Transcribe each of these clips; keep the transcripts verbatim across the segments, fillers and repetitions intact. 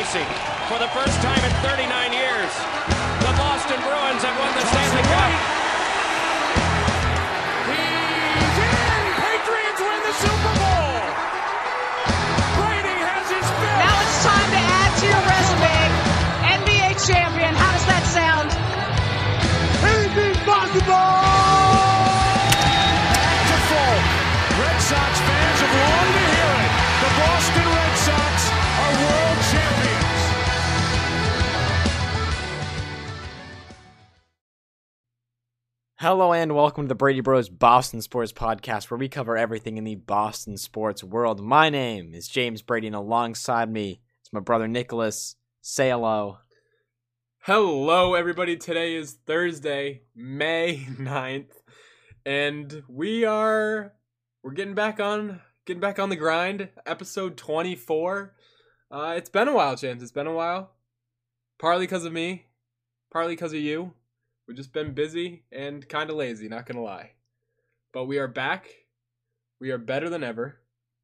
Tracy. For the first time in thirty-nine years, the Boston Bruins have won the Stanley Cup. He's in! Patriots win the Super Bowl! Brady has his fifth! Now it's time to add to your resume. N B A champion. How does that sound? Anything's possible! Back to full. Red Sox fans have longed to hear it. The Boston Red Sox are world champions. Hello and welcome to the Brady Bros Boston Sports Podcast, where we cover everything in the Boston sports world. My name is James Brady, and alongside me is my brother Nicholas. Say hello. Hello, everybody. Today is Thursday, May ninth, and we are we're getting back on getting back on the grind. Episode twenty-four. Uh, it's been a while, James. It's been a while. Partly because of me, partly because of you. We've just been busy and kind of lazy, not gonna lie. But we are back. We are better than ever.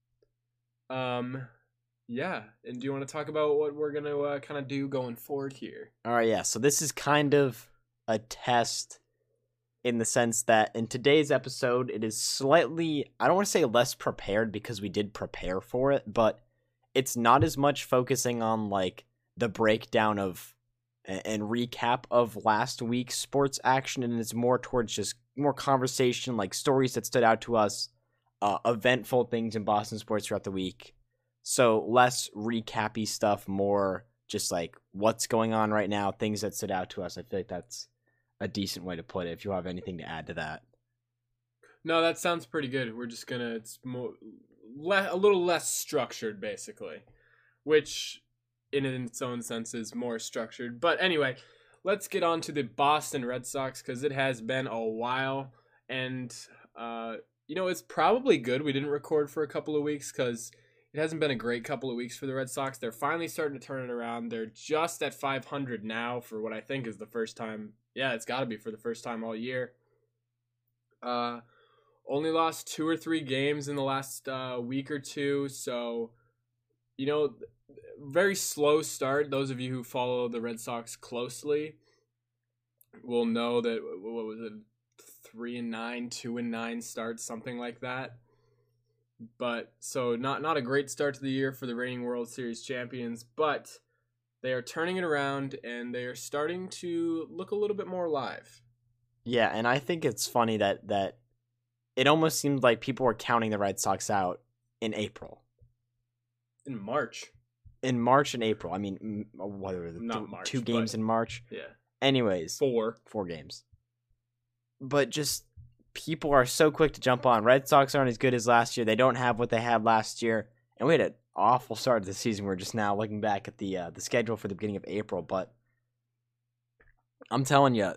Um, yeah. And do you want to talk about what we're gonna uh, kind of do going forward here? All right, yeah. So this is kind of a test in the sense that in today's episode, it is slightly, I don't want to say less prepared because we did prepare for it, but it's not as much focusing on like the breakdown of and recap of last week's sports action, and it's more towards just more conversation, like stories that stood out to us, uh, eventful things in Boston sports throughout the week. So less recappy stuff, more just like what's going on right now, things that stood out to us. I feel like that's a decent way to put it. If you have anything to add to that. No, that sounds pretty good. We're just gonna it's more le- a little less structured, basically, which in its own sense is more structured. But anyway, let's get on to the Boston Red Sox, because it has been a while, and uh, you know, it's probably good we didn't record for a couple of weeks, because it hasn't been a great couple of weeks for the Red Sox. They're finally starting to turn it around. They're just at five hundred now for what I think is the first time. Yeah, it's got to be for the first time all year. Uh, only lost two or three games in the last uh, week or two, so you know, very slow start. Those of you who follow the Red Sox closely will know that, what was it, three and nine, two and nine starts, something like that. But so not not a great start to the year for the reigning World Series champions, but they are turning it around and they are starting to look a little bit more alive. Yeah, and I think it's funny that that it almost seemed like people were counting the Red Sox out in April. In March. In March and April. I mean, what were the Not th- March, two games but- in March? Yeah. Anyways. Four. Four games. But just people are so quick to jump on. Red Sox aren't as good as last year. They don't have what they had last year. And we had an awful start to the season. We're just now looking back at the uh, the schedule for the beginning of April. But I'm telling you,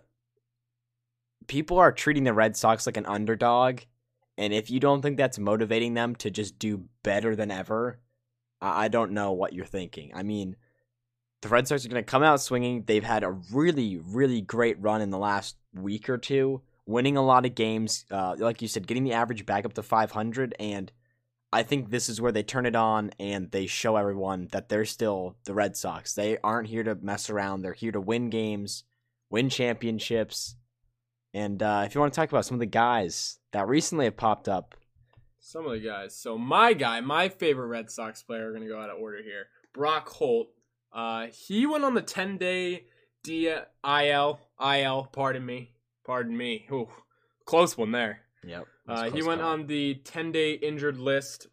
people are treating the Red Sox like an underdog. And if you don't think that's motivating them to just do better than ever, I don't know what you're thinking. I mean, the Red Sox are going to come out swinging. They've had a really, really great run in the last week or two, winning a lot of games. Uh, like you said, getting the average back up to five hundred. And I think this is where they turn it on and they show everyone that they're still the Red Sox. They aren't here to mess around. They're here to win games, win championships. And uh, if you want to talk about some of the guys that recently have popped up, Some of the guys. So my guy, my favorite Red Sox player, we're going to go out of order here. Brock Holt. Uh, he went on the ten-day D I L, I L, pardon me. Pardon me. Ooh, close one there. Yep. Uh, he went on the ten-day injured list.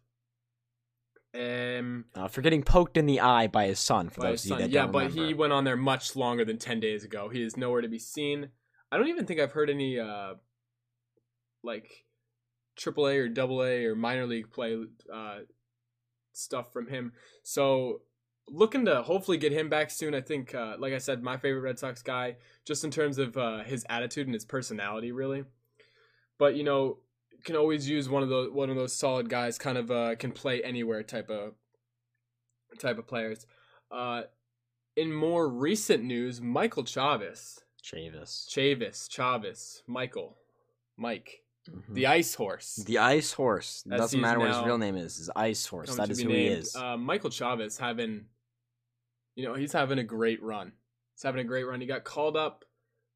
Um, uh, for getting poked in the eye by his son, for by those his of you son. that Yeah, don't but remember. he went on there much longer than ten days ago. He is nowhere to be seen. I don't even think I've heard any, uh, like, triple A or double A or minor league play uh, stuff from him. So looking to hopefully get him back soon. I think, uh, like I said, my favorite Red Sox guy, just in terms of uh, his attitude and his personality, really. But, you know, can always use one of those one of those solid guys, kind of uh, can play anywhere type of type of players. Uh, in more recent news, Michael Chavis. Chavis. Chavis. Chavis. Michael. Mike. Mm-hmm. The Ice Horse. The Ice Horse. It As doesn't he's matter what his now real name is. His Ice Horse. come That to is be who he named. is. Uh, Michael Chavis having you know, he's having a great run. He's having a great run. He got called up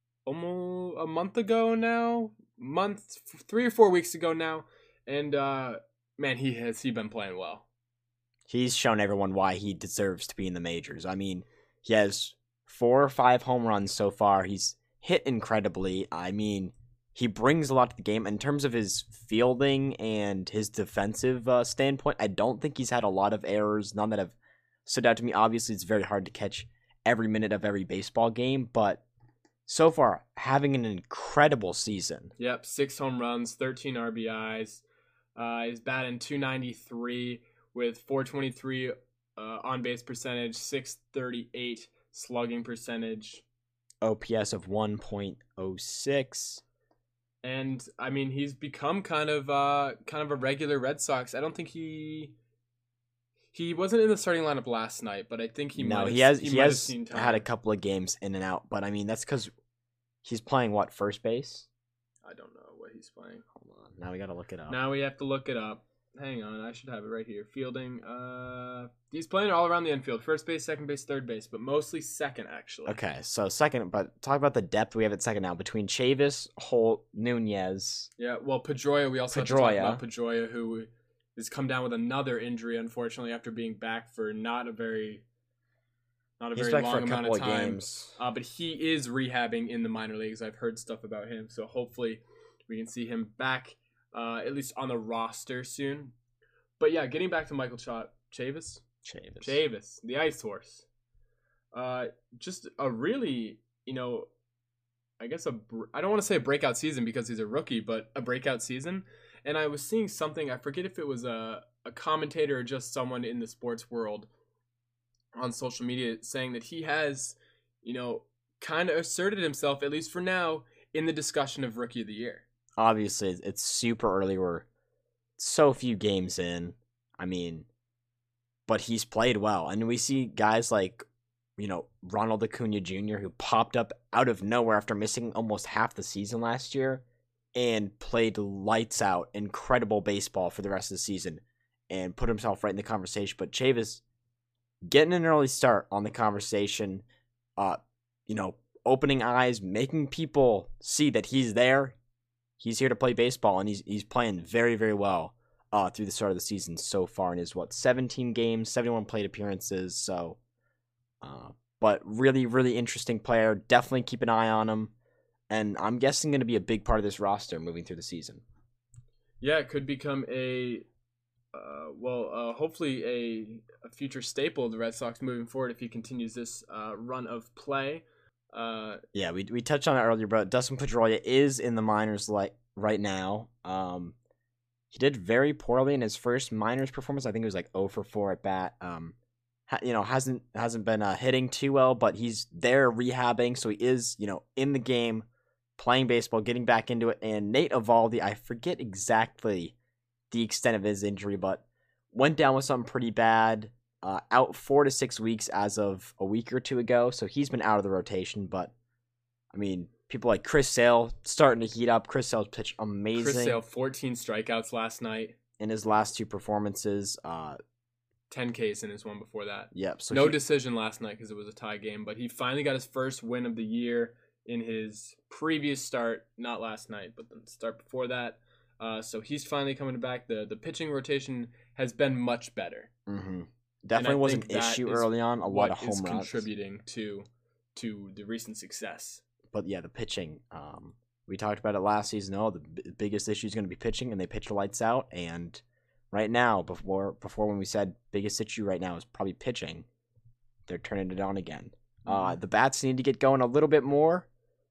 almost a month ago now, month three or four weeks ago now, and uh, man, he has he been playing well. He's shown everyone why he deserves to be in the majors. I mean, he has four or five home runs so far. He's hit incredibly. I mean, he brings a lot to the game. In terms of his fielding and his defensive uh, standpoint, I don't think he's had a lot of errors, none that have stood out to me. Obviously, it's very hard to catch every minute of every baseball game, but so far, having an incredible season. Yep, six home runs, thirteen R B Is. Uh, he's batting two ninety-three with four twenty-three uh, on-base percentage, six thirty-eight slugging percentage. O P S of one point oh six. And, I mean, he's become kind of uh, kind of a regular Red Sox. I don't think he... He wasn't in the starting lineup last night, but I think he no, might he have, has he he might have has seen time. had a couple of games in and out, but I mean that's because he's playing what, first base? I don't know what he's playing. Hold on, now we gotta look it up. Now we have to look it up. Hang on, I should have it right here. Fielding. Uh, he's playing all around the infield: first base, second base, third base, but mostly second actually. Okay, so second, but talk about the depth we have at second now between Chavis, Holt, Nunez. Yeah, well, Pedroia. We also Pedroia. have to talk about Pedroia, who has come down with another injury, unfortunately, after being back for not a very, not a He's very back long for a amount couple of of time. games. Uh, but he is rehabbing in the minor leagues. I've heard stuff about him, so hopefully we can see him back, uh, at least on the roster soon. But yeah, getting back to Michael Ch- Chavis, Chavis. Chavis, the Ice Horse. Uh, just a really, you know, I guess a br- I don't want to say a breakout season because he's a rookie, but a breakout season. And I was seeing something, I forget if it was a, a commentator or just someone in the sports world on social media saying that he has, you know, kind of asserted himself, at least for now, in the discussion of Rookie of the Year. Obviously, it's super early. We're so few games in. I mean, but he's played well. And we see guys like, you know, Ronald Acuna Junior, who popped up out of nowhere after missing almost half the season last year and played lights out, incredible baseball for the rest of the season and put himself right in the conversation. But Chavis getting an early start on the conversation, uh, you know, opening eyes, making people see that he's there. He's here to play baseball, and he's he's playing very, very well uh, through the start of the season so far in his, what, seventeen games, seventy-one plate appearances. So, uh, but really, really interesting player. Definitely keep an eye on him. And I'm guessing going to be a big part of this roster moving through the season. Yeah, it could become a, uh, well, uh, hopefully a, a future staple of the Red Sox moving forward if he continues this uh, run of play. Uh, yeah, we we touched on it earlier, but Dustin Pedroia is in the minors like right now. Um, he did very poorly in his first minors performance. I think it was like oh for four at bat. Um, ha, you know, hasn't hasn't been uh, hitting too well, but he's there rehabbing, so he is, you know, in the game, playing baseball, getting back into it. And Nate Eovaldi, I forget exactly the extent of his injury, but went down with something pretty bad. Uh, out four to six weeks as of a week or two ago, so he's been out of the rotation. But I mean, people like Chris Sale starting to heat up. Chris Sale's pitched amazing. Chris Sale, fourteen strikeouts last night in his last two performances. Uh, ten Ks in his one before that. Yep. So no he, decision last night because it was a tie game, but he finally got his first win of the year in his previous start, not last night, but the start before that. Uh, so he's finally coming back. The the pitching rotation has been much better. Mm-hmm. Definitely was an issue early on. A lot of home is runs contributing to to the recent success. But yeah, the pitching. Um, we talked about it last season. Oh, the b- biggest issue is going to be pitching, and they pitch lights out. And right now, before before when we said biggest issue right now is probably pitching, they're turning it on again. Mm-hmm. Uh, the bats need to get going a little bit more.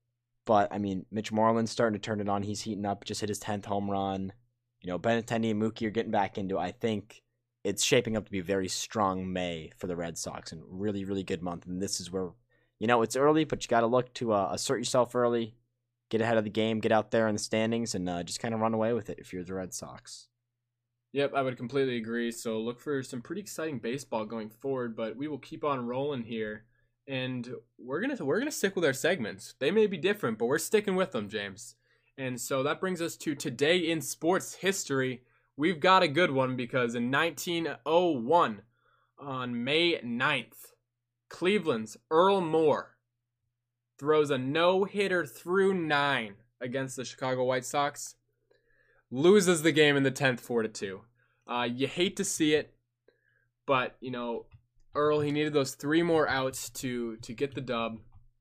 But I mean, Mitch Moreland's starting to turn it on. He's heating up. Just hit his tenth home run. You know, Benintendi and Mookie are getting back into it. I think it's shaping up to be a very strong May for the Red Sox and really, really good month. And this is where, you know, it's early, but you got to look to uh, assert yourself early, get ahead of the game, get out there in the standings, and uh, just kind of run away with it if you're the Red Sox. Yep, I would completely agree. So look for some pretty exciting baseball going forward, but we will keep on rolling here. And we're gonna we're gonna stick with our segments. They may be different, but we're sticking with them, James. And so that brings us to Today in Sports History. We've got a good one because in nineteen oh one, on May ninth, Cleveland's Earl Moore throws a no-hitter through nine against the Chicago White Sox. Loses the game in the tenth, four to two. Uh, you hate to see it, but, you know, Earl, he needed those three more outs to, to get the dub.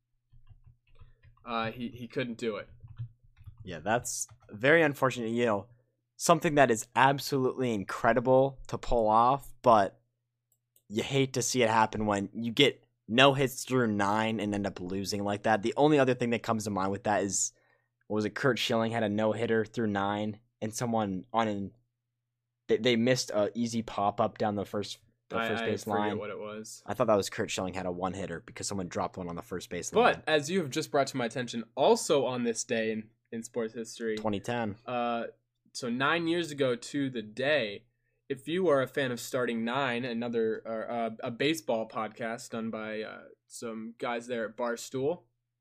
Uh, he, he couldn't do it. Yeah, that's very unfortunate. You know, something that is absolutely incredible to pull off, but you hate to see it happen when you get no hits through nine and end up losing like that. The only other thing that comes to mind with that is, what was it, Kurt Schilling had a no-hitter through nine, and someone on an they, they missed a easy pop-up down the first the I, first I base forget line. what it was. I thought that was Kurt Schilling had a one-hitter because someone dropped one on the first base line. But, as you have just brought to my attention, also on this day in, in sports history, twenty ten. Uh, so nine years ago to the day, if you are a fan of Starting Nine, another uh, a baseball podcast done by uh, some guys there at Barstool,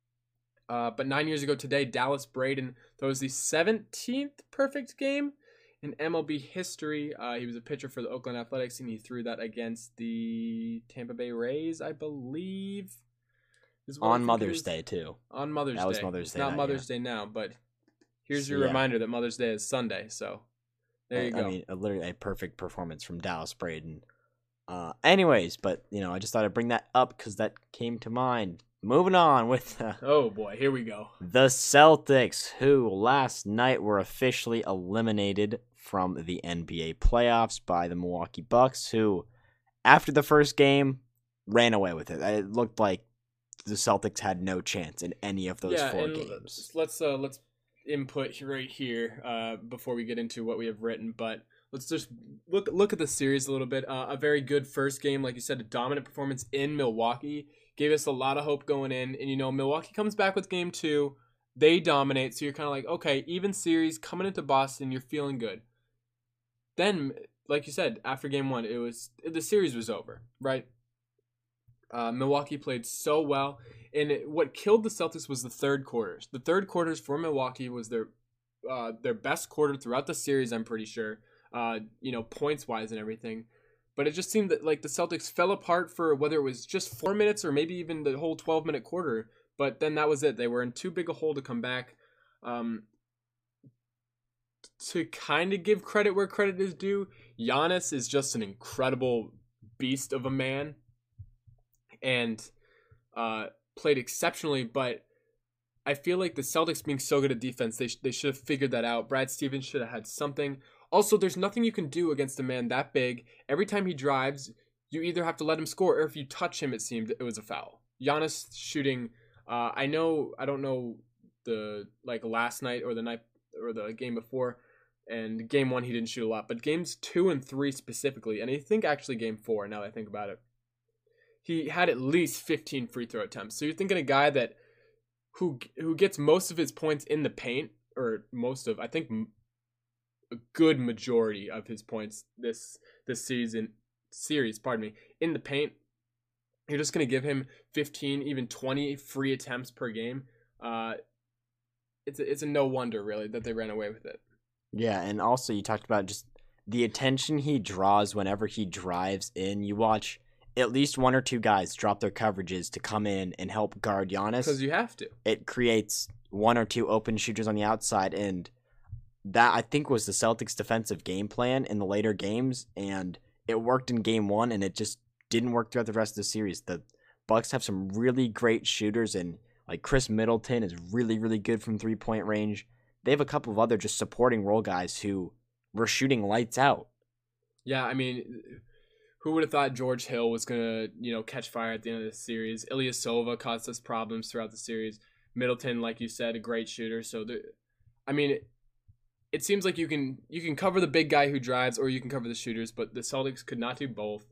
uh, but nine years ago today, Dallas Braden throws the seventeenth perfect game in M L B history. Uh, he was a pitcher for the Oakland Athletics, and he threw that against the Tampa Bay Rays, I believe. is what I On think it Mother's is. Day, too. On Mother's That Day. was Mother's It's Day not that Mother's Day now, but here's your Yeah. reminder that Mother's Day is Sunday. So there you I, go. I mean, a, literally a perfect performance from Dallas Braden. Uh, anyways, but, you know, I just thought I'd bring that up because that came to mind. Moving on with uh, Oh boy, here we go. the Celtics, who last night were officially eliminated from the N B A playoffs by the Milwaukee Bucks, who, after the first game, ran away with it. It looked like the Celtics had no chance in any of those yeah, four and games. let's uh, let's input right here uh, before we get into what we have written. But let's just look look at the series a little bit. Uh, a very good first game, like you said, a dominant performance in Milwaukee gave us a lot of hope going in. And you know, Milwaukee comes back with game two, they dominate, so you're kind of like, okay, even series coming into Boston, you're feeling good. Then, like you said, after game one, it was the series was over, right? Uh, Milwaukee played so well, and it, what killed the Celtics was the third quarters. The third quarters for Milwaukee was their uh, their best quarter throughout the series, I'm pretty sure, uh, you know, points-wise and everything. But it just seemed that like the Celtics fell apart for whether it was just four minutes or maybe even the whole twelve-minute quarter. But then that was it. They were in too big a hole to come back. Um, to kind of give credit where credit is due, Giannis is just an incredible beast of a man. And uh, played exceptionally, but I feel like the Celtics being so good at defense, they, sh- they should have figured that out. Brad Stevens should have had something. Also, there's nothing you can do against a man that big. Every time he drives, you either have to let him score, or if you touch him, it seemed it was a foul. Giannis shooting, uh, I know, I don't know the, like, last night or the night, or the game before, and game one he didn't shoot a lot, but games two and three specifically, and I think actually game four, now that I think about it, he had at least fifteen free throw attempts. So you're thinking a guy that who who gets most of his points in the paint, or most of, I think a good majority of his points this this season series, pardon me, in the paint. You're just gonna give him fifteen, even twenty free attempts per game. Uh, it's a, it's a no wonder really that they ran away with it. Yeah, and also you talked about just the attention he draws whenever he drives in. You watch at least one or two guys drop their coverages to come in and help guard Giannis. Because you have to. It creates one or two open shooters on the outside, and that, I think, was the Celtics' defensive game plan in the later games, and it worked in game one, and it just didn't work throughout the rest of the series. The Bucks have some really great shooters, and like Chris Middleton is really, really good from three-point range. They have a couple of other just supporting role guys who were shooting lights out. Yeah, I mean, who would have thought George Hill was going to, you know, catch fire at the end of the series? Ilyasova caused us problems throughout the series. Middleton, like you said, a great shooter. So, the, I mean, it, it seems like you can you can cover the big guy who drives, or you can cover the shooters, but the Celtics could not do both.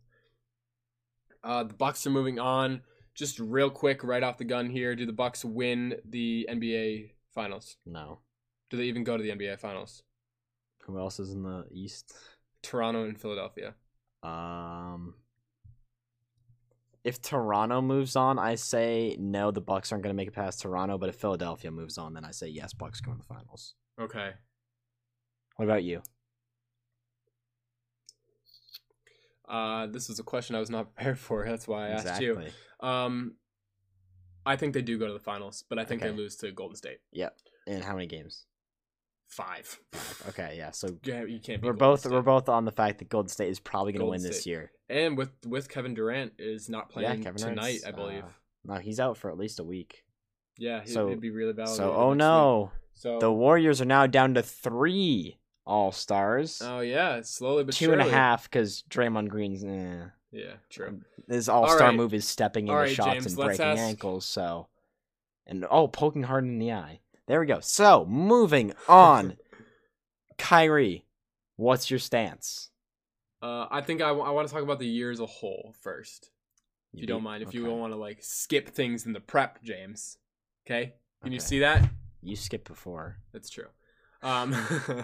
Uh, the Bucks are moving on. Just real quick, right off the gun here, do the Bucks win the N B A Finals? No. Do they even go to the N B A Finals? Who else is in the East? Toronto and Philadelphia. Um, if Toronto moves on, I say no, the Bucks aren't going to make it past Toronto. But if Philadelphia moves on, then I say yes, Bucks go in the finals. Okay. What about you? Uh, this is a question I was not prepared for. That's why I exactly. asked you. Um, I think they do go to the finals, but I think Okay. they lose to Golden State. Yep. And how many games? Five. Okay, yeah. So Yeah, you can't. Beat we're Golden both State. we're both on the fact that Golden State is probably going to win Golden this State. year. And with with Kevin Durant is not playing yeah, Kevin tonight, Durant's, I believe. Uh, no, he's out for at least a week. Yeah, he'd, so- he'd be really valuable. So, oh no, So the Warriors are now down to three All Stars. oh yeah, slowly but Two surely. and a half because Draymond Green's eh. Yeah, true. His All Star right. move is stepping into All right, shots James, and let's breaking ask- ankles. So, and oh, poking hard in the eye. There we go. So, moving on. Kyrie, what's your stance? Uh, I think I, w- I want to talk about the year as a whole first, if you, don't beat- mind. If you okay. don't want to like skip things in the prep, James. Okay, can you Okay. see that? You skipped before. That's true. Um,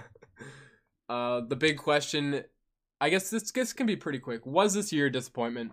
uh, the big question, I guess this this can be pretty quick. Was this year a disappointment?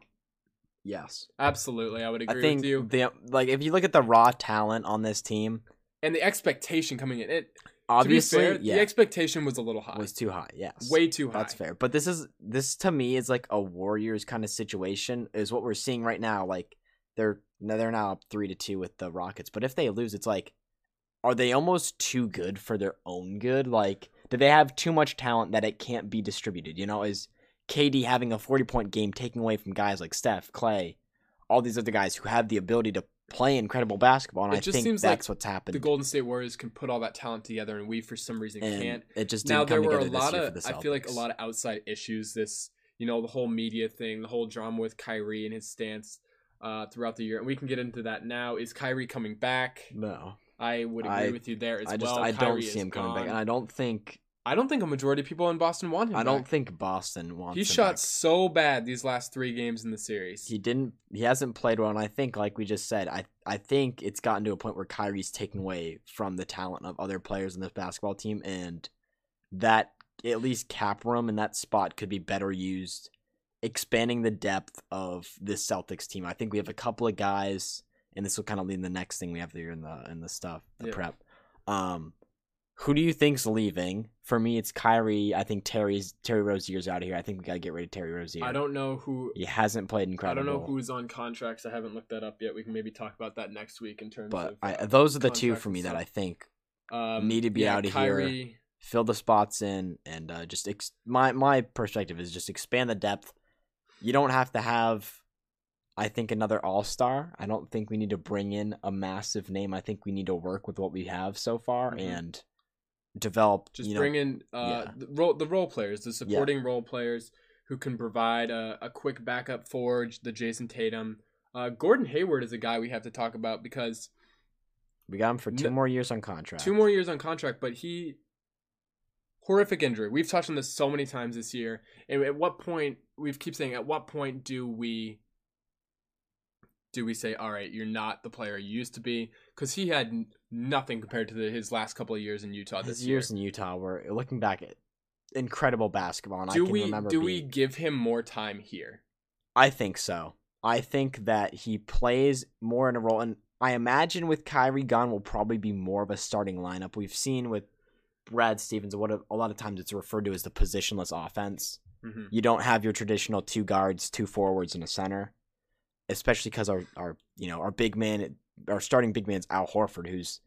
Yes. Absolutely, I would agree I think with you. the like if you look at the raw talent on this team, And the expectation coming in, it obviously, to be fair, yeah, the expectation was a little high, was too high. Yes. way too high. That's fair. But this is this to me is like a Warriors kind of situation is what we're seeing right now. Like they're no, they're now up three to two with the Rockets. But if they lose, it's like, are they almost too good for their own good? Like, do they have too much talent that it can't be distributed? You know, is K D having a forty point game taking away from guys like Steph, Clay, all these other guys who have the ability to play incredible basketball? And It I just think seems that's like what's happened. The Golden State Warriors can put all that talent together, and we, for some reason, and can't. it just didn't Now come there were a together this lot year of, for the I feel like a Celtics. lot of outside issues. This, you know, the whole media thing, the whole drama with Kyrie and his stance uh, throughout the year, and we can get into that now. Is Kyrie coming back? No. I would agree I- with you there as I just well. I Kyrie don't is see him coming back, gone. and I don't think I don't think a majority of people in Boston want him I don't back. think Boston wants. He him shot back. so bad these last three games in the series. He didn't. He hasn't played well, and I think, like we just said, I I think it's gotten to a point where Kyrie's taking away from the talent of other players in this basketball team, and that at least cap room in that spot could be better used, expanding the depth of this Celtics team. I think we have a couple of guys, and this will kind of lead in the next thing we have here in the in the stuff, the Yeah. prep. Um, who do you think's leaving? For me, it's Kyrie. I think Terry's Terry Rozier's out of here. I think we gotta get rid of Terry Rozier. I don't know who. He hasn't played I incredible. don't know who's on contracts. I haven't looked that up yet. We can maybe talk about that next week in terms But of. I, uh, those are the two contracts for and me that stuff. I think um, need to be yeah, out of Kyrie, here. Fill the spots in and uh, just ex- my my perspective is just expand the depth. You don't have to have, I think, another All Star. I don't think we need to bring in a massive name. I think we need to work with what we have so far Mhm. and develop. Just you know, bring in uh, yeah. the role the role players, the supporting role players who can provide a, a quick backup for the Jason Tatum. Uh, Gordon Hayward is a guy we have to talk about because we got him for two No- more years on contract. two more years on contract, but he horrific injury. We've touched on this so many times this year. And at what point we keep saying, at what point do we do we say, all right, you're not the player you used to be? Because he had n- nothing compared to the, his last couple of years in Utah this His year. years in Utah were looking back at incredible basketball, and Do I can we remember. do we being, give him more time here? I think so. I think that he plays more in a role, and I imagine with Kyrie gone will probably be more of a starting lineup. We've seen with Brad Stevens, what a, a lot of times it's referred to as the positionless offense. Mm-hmm. You don't have your traditional two guards, two forwards, and a center, especially because our, our you know our big man, our starting big man is Al Horford, who's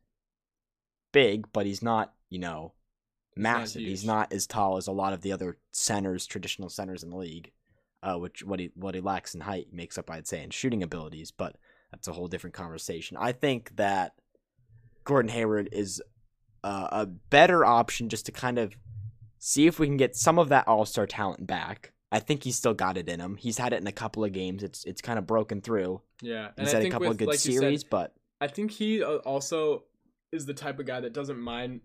big, but he's not you know not massive. He's huge. not as tall as a lot of the other centers, traditional centers in the league. Uh, which what he what he lacks in height makes up, I'd say, in shooting abilities, but that's a whole different conversation. I think that Gordon Hayward is uh, a better option just to kind of see if we can get some of that all-star talent back. I think he's still got it in him. He's had it in a couple of games. It's it's kind of broken through. Yeah, and He's I had a think couple with, of good like you said, series, but I think he uh, also is the type of guy that doesn't mind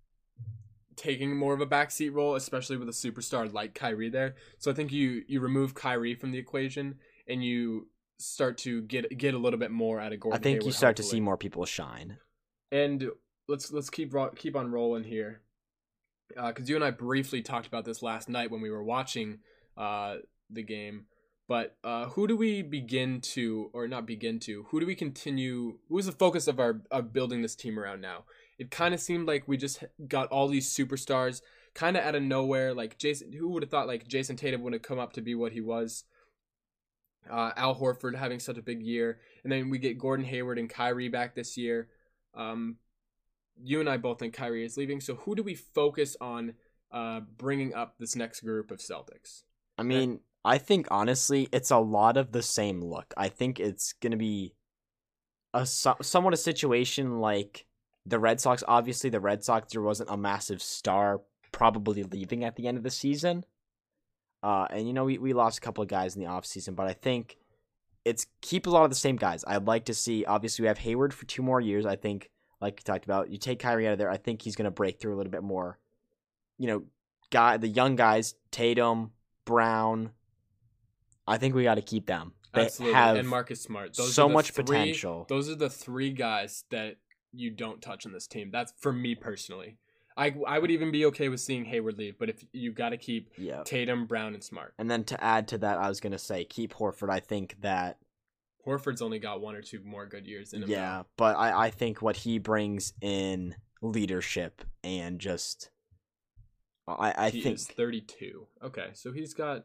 taking more of a backseat role, especially with a superstar like Kyrie there. So I think you you remove Kyrie from the equation and you start to get get a little bit more out of Gordon I think Hayward, you start to hopefully. see more people shine. And let's let's keep ro- keep on rolling here, because you and I briefly talked about this last night when we were watching uh, the game. But uh, who do we begin to, or not begin to? Who do we continue? Who is the focus of our of building this team around now? It kind of seemed like we just got all these superstars kind of out of nowhere. Like Jason, who would have thought like Jason Tatum would have come up to be what he was? Uh, Al Horford having such a big year, and then we get Gordon Hayward and Kyrie back this year. Um, you and I both think Kyrie is leaving. So who do we focus on uh, bringing up this next group of Celtics? I mean, I think honestly, it's a lot of the same look. I think it's gonna be a somewhat a situation like the Red Sox. Obviously, the Red Sox, there wasn't a massive star probably leaving at the end of the season. Uh, and, you know, we, we lost a couple of guys in the offseason, but I think it's keep a lot of the same guys. I'd like to see, obviously, we have Hayward for two more years. I think, like we talked about, you take Kyrie out of there, I think he's going to break through a little bit more. You know, guy the young guys, Tatum, Brown, I think we got to keep them. They Absolutely, have and Marcus Smart. Those so are the much three, potential. Those are the three guys that you don't touch in this team. That's for me personally. I, I would even be okay with seeing Hayward leave, but if you got to keep yeah. Tatum, Brown, and Smart. And then to add to that, I was going to say keep Horford. I think that Horford's only got one or two more good years in him. Yeah, now. But I, I think what he brings in leadership and just I, I he think is thirty-two. Okay, so he's got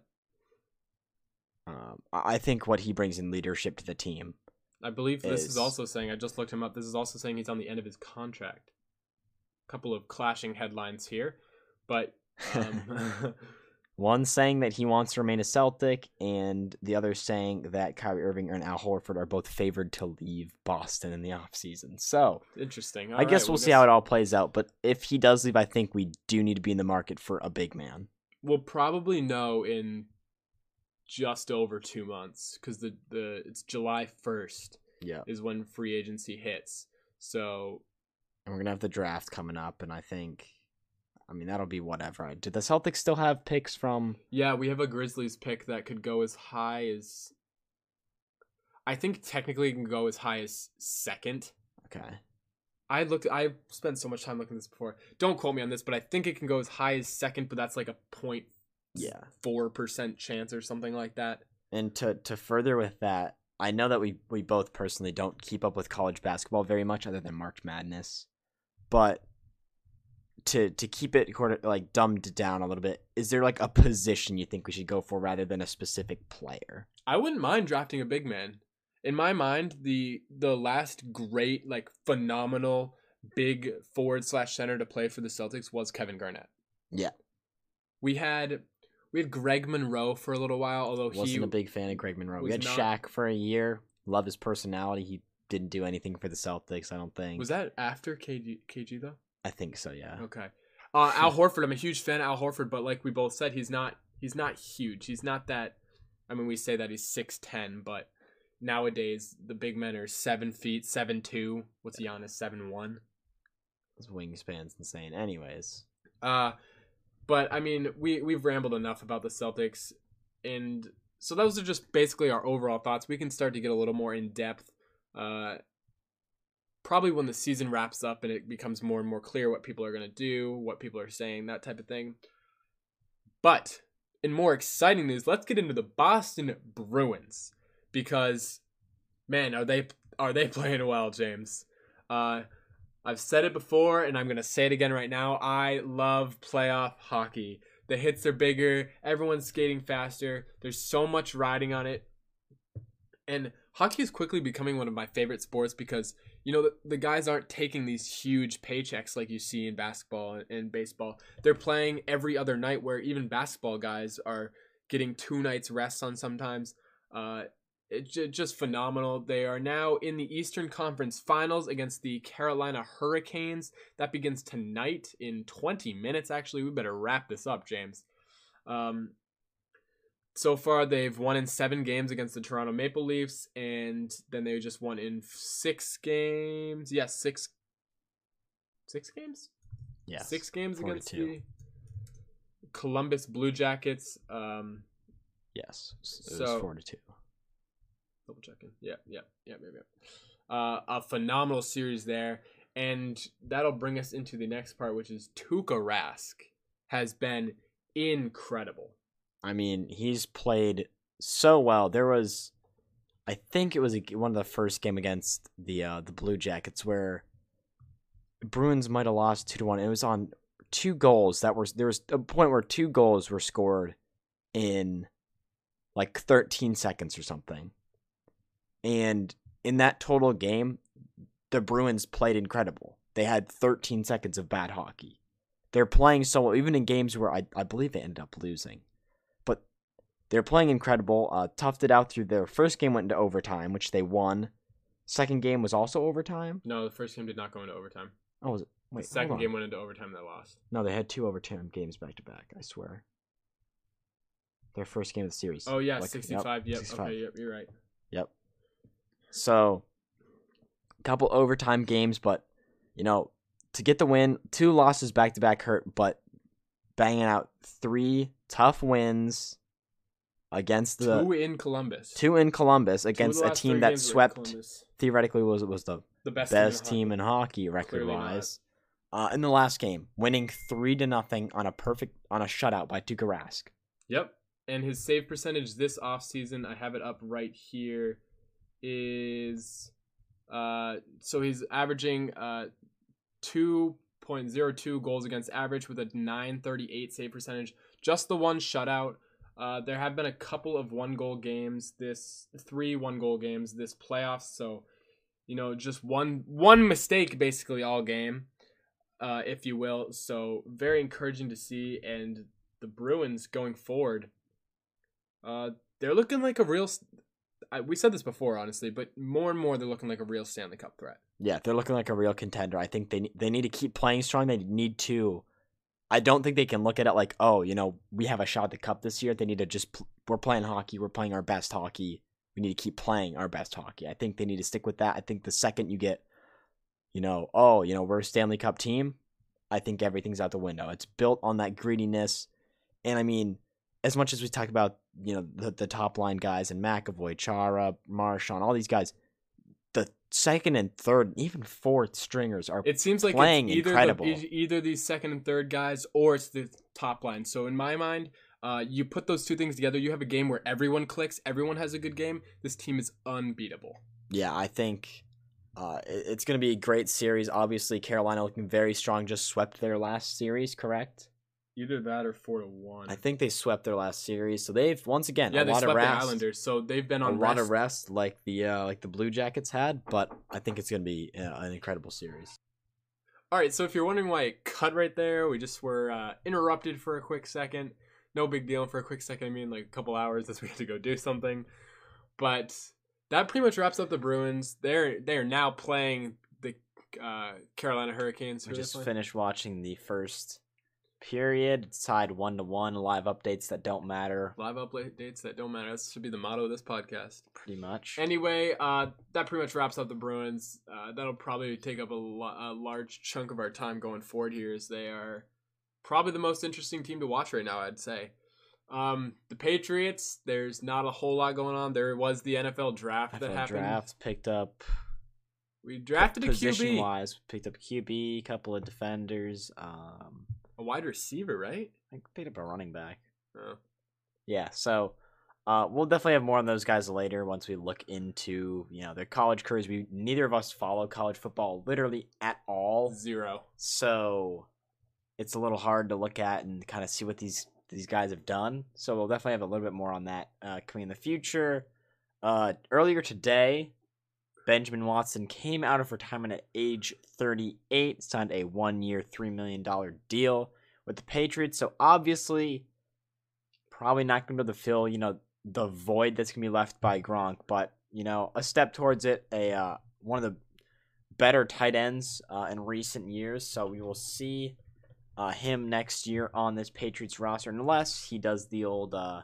um, I think what he brings in leadership to the team. I believe this is, is also saying, I just looked him up, this is also saying he's on the end of his contract. Couple of clashing headlines here, but um, one saying that he wants to remain a Celtic, and the other saying that Kyrie Irving and Al Horford are both favored to leave Boston in the offseason. So interesting. All I right, guess we'll, we'll see guess... how it all plays out. But if he does leave, I think we do need to be in the market for a big man. We'll probably know in just over two months because the, the it's July first. Yeah, is when free agency hits. So. And we're going to have the draft coming up, and I think, I mean, that'll be whatever. Do the Celtics still have picks from... Yeah, we have a Grizzlies pick that could go as high as... I think technically it can go as high as second. Okay. I looked. I spent so much time looking at this before. Don't quote me on this, but I think it can go as high as second, but that's like a point yeah. four percent chance or something like that. And to, to further with that, I know that we, we both personally don't keep up with college basketball very much other than March Madness. But to to keep it like dumbed down a little bit, is there like a position you think we should go for rather than a specific player? I wouldn't mind drafting a big man. In my mind, the the last great, like phenomenal big forward slash center to play for the Celtics was Kevin Garnett. Yeah. We had we had Greg Monroe for a little while, although wasn't he a big fan of Greg Monroe. We had not... Shaq for a year. Love his personality. He didn't do anything for the Celtics, I don't think. Was that after K G, K G though? I think so, yeah. Okay. Uh, Al Horford, I'm a huge fan of Al Horford, but like we both said, he's not he's not huge. He's not that. I mean, we say that he's six ten, but nowadays the big men are seven feet, seven two. What's Giannis, seven one? His wingspan's insane. Anyways. Uh, but I mean, we we've rambled enough about the Celtics, and so those are just basically our overall thoughts. We can start to get a little more in depth. Uh, probably when the season wraps up and it becomes more and more clear what people are going to do, what people are saying, that type of thing. But in more exciting news, let's get into the Boston Bruins because, man, are they are they playing well, James? Uh, I've said it before and I'm going to say it again right now. I love playoff hockey. The hits are bigger. Everyone's skating faster. There's so much riding on it. And hockey is quickly becoming one of my favorite sports because, you know, the, the guys aren't taking these huge paychecks like you see in basketball and, and baseball. They're playing every other night where even basketball guys are getting two nights rest on sometimes. Uh, it's just phenomenal. They are now in the Eastern Conference Finals against the Carolina Hurricanes. That begins tonight in twenty minutes. Actually, we better wrap this up, James. Um... So far, they've won in seven games against the Toronto Maple Leafs, and then they just won in six games. Yes, six. Six games? Yes. Six games four against to two. the Columbus Blue Jackets. Um, yes. It so, was four to two. Double checking. Yeah, yeah, yeah, maybe. Uh, a phenomenal series there, and that'll bring us into the next part, which is Tuukka Rask has been incredible. I mean, he's played so well. There was, I think it was a, one of the first game against the uh, the Blue Jackets where Bruins might have lost two to one. It was on two goals that were there was a point where two goals were scored in like thirteen seconds or something. And in that total game, the Bruins played incredible. They had thirteen seconds of bad hockey. They're playing so well, even in games where I, I believe they ended up losing. But they're playing incredible. Uh, toughed it out through their first game went into overtime, which they won. Second game was also overtime. No, the first game did not go into overtime. Oh, was it? Wait, the second game went into overtime. They lost. No, they had two overtime games back to back. I swear. Their first game of the series. Oh yeah, like, sixty-five. Yep. sixty-five. Okay. Yep. You're right. Yep. So, a couple overtime games, but you know, to get the win, two losses back to back hurt, but banging out three tough wins against the two in Columbus. Two in Columbus against a team that swept. Theoretically, was was the, the best, best team in hockey, team in hockey record wise. Uh, in the last game, winning three to nothing on a perfect on a shutout by Tuukka Rask. Yep, and his save percentage this offseason, I have it up right here, is uh so he's averaging uh two point oh two goals against average with a nine thirty-eight save percentage. Just the one shutout. Uh, there have been a couple of one-goal games, this three one-goal games this playoffs. So, you know, just one one mistake basically all game, uh, if you will. So, very encouraging to see. And the Bruins going forward, uh, they're looking like a real. I, we said this before, honestly, but more and more they're looking like a real Stanley Cup threat. Yeah, they're looking like a real contender. I think they they need to keep playing strong. They need to. I don't think they can look at it like, oh, you know, we have a shot at the cup this year. They need to just, pl- we're playing hockey. We're playing our best hockey. We need to keep playing our best hockey. I think they need to stick with that. I think the second you get, you know, oh, you know, we're a Stanley Cup team, I think everything's out the window. It's built on that greediness. And I mean, as much as we talk about, you know, the, the top line guys and McAvoy, Chara, Marchand, all these guys, the second and third, even fourth stringers are it seems like playing it's either incredible. The, either these second and third guys or it's the top line. So in my mind, uh, you put those two things together, you have a game where everyone clicks, everyone has a good game. This team is unbeatable. Yeah, I think uh, it, it's going to be a great series. Obviously, Carolina looking very strong, just swept their last series, correct? Either that or four to one. I think they swept their last series, so they've once again yeah, a they lot swept of rest. the Islanders, so they've been on a rest. lot of rest, like the uh, like the Blue Jackets had. But I think it's going to be uh, an incredible series. All right, so if you're wondering why it cut right there, we just were uh, interrupted for a quick second. No big deal for a quick second. I mean, like a couple hours as we had to go do something. But that pretty much wraps up the Bruins. They're they're now playing the uh, Carolina Hurricanes. We just finished watching the first period. It's tied one to one. Live updates that don't matter. Live updates that don't matter. That should be the motto of this podcast. Pretty much. Anyway, uh, that pretty much wraps up the Bruins. Uh, that'll probably take up a, lo- a large chunk of our time going forward here, as they are probably the most interesting team to watch right now, I'd say. Um, the Patriots, there's not a whole lot going on. There was the N F L draft N F L that happened. Draft picked up. We drafted a Q B. Position wise, picked up a Q B, a couple of defenders. Um. A wide receiver, right? I think picked up a running back. Oh. Yeah, so uh, we'll definitely have more on those guys later once we look into, you know, their college careers. We neither of us follow college football literally at all. Zero. So it's a little hard to look at and kind of see what these these guys have done. So we'll definitely have a little bit more on that uh, coming in the future. Uh, earlier today, Benjamin Watson came out of retirement at age thirty-eight, signed a one-year, three million dollars deal with the Patriots. So obviously, probably not going to be able to fill, you know, the void that's going to be left by Gronk, but, you know, a step towards it, a uh, one of the better tight ends uh, in recent years. So we will see uh, him next year on this Patriots roster, unless he does the old, uh,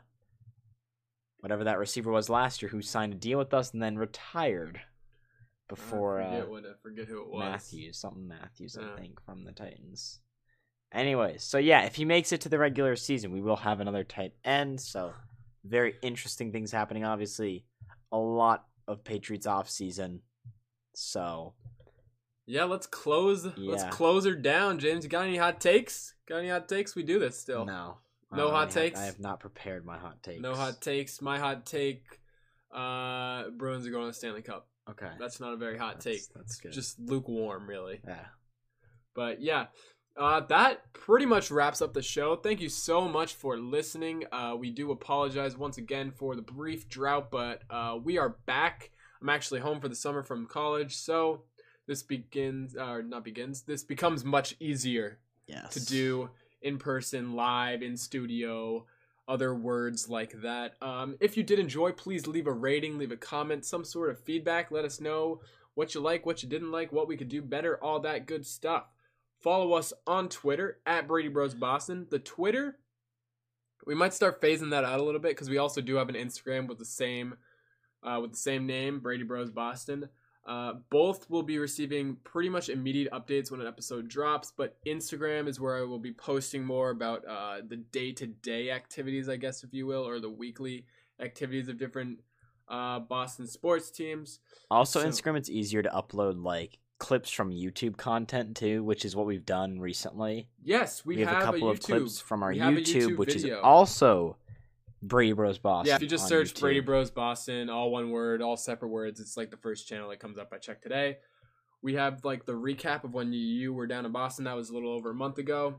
whatever that receiver was last year, who signed a deal with us and then retired. Before I forget, uh, what, I forget who it was. Matthews, something Matthews, Yeah. I think, from the Titans. Anyways, so yeah, if he makes it to the regular season, we will have another tight end. So very interesting things happening. Obviously, a lot of Patriots off season. So Yeah, let's close. Yeah. Let's close her down. James, you got any hot takes? Got any hot takes? We do this still. no, No Uh, hot I have- takes? I have not prepared my hot takes. No hot takes. My hot take: uh, Bruins are going to the Stanley Cup. Okay, That's not a very hot that's, take. That's good. Just lukewarm, really. yeah. But yeah, Uh, that pretty much wraps up the show. Thank you so much for listening. Uh, we do apologize once again for the brief drought, but uh, we are back. I'm actually home for the summer from college, so this begins, or uh, not begins, this becomes much easier Yes. to do in person, live, in studio, other words like that. Um, if you did enjoy, please leave a rating, leave a comment, some sort of feedback. Let us know what you like, what you didn't like, what we could do better, all that good stuff. Follow us on Twitter at Brady Bros Boston. The Twitter, we might start phasing that out a little bit because we also do have an Instagram with the same uh, with the same name, Brady Bros Boston. Uh, both will be receiving pretty much immediate updates when an episode drops, but Instagram is where I will be posting more about uh, the day-to-day activities, I guess, if you will, or the weekly activities of different uh, Boston sports teams. Also, So- Instagram, it's easier to upload like clips from YouTube content too, which is what we've done recently. Yes, we, We, have, a couple YouTube. of clips from our we have a YouTube, which video. is also Brady Bros Boston. Yeah, if you just on search YouTube. Brady Bros Boston, all one word, all separate words, it's like the first channel that comes up. I checked today. We have like the recap of when you were down in Boston. That was a little over a month ago.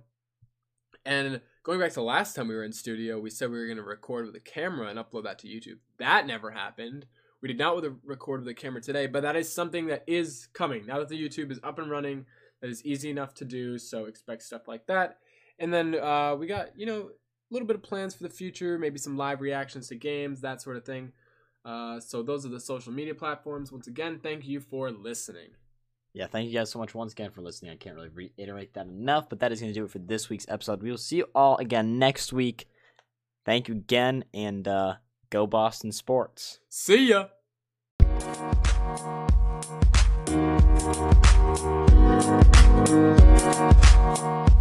And going back to last time we were in studio, we said we were going to record with a camera and upload that to YouTube. That never happened. We did not with a record with a camera today, but that is something that is coming. Now that the YouTube is up and running, that is easy enough to do, so expect stuff like that. And then uh, we got, you know, a little bit of plans for the future, maybe some live reactions to games, that sort of thing. Uh, so those are the social media platforms. Once again, thank you for listening. Yeah, thank you guys so much once again for listening. I can't really reiterate that enough, but that is going to do it for this week's episode. We will see you all again next week. Thank you again, and uh, go Boston Sports. See ya! Thank you.